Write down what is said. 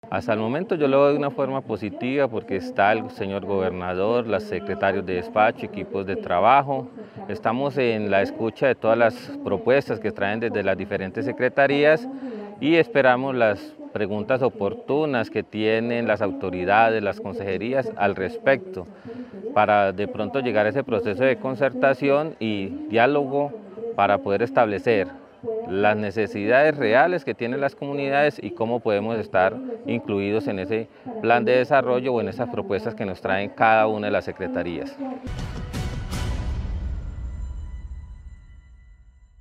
Hasta el momento yo lo veo de una forma positiva porque está el señor gobernador, los secretarios de despacho, equipos de trabajo. Estamos en la escucha de todas las propuestas que traen desde las diferentes secretarías y esperamos las preguntas oportunas que tienen las autoridades, las consejerías al respecto, para de pronto llegar a ese proceso de concertación y diálogo para poder establecer las necesidades reales que tienen las comunidades y cómo podemos estar incluidos en ese plan de desarrollo o en esas propuestas que nos traen cada una de las secretarías.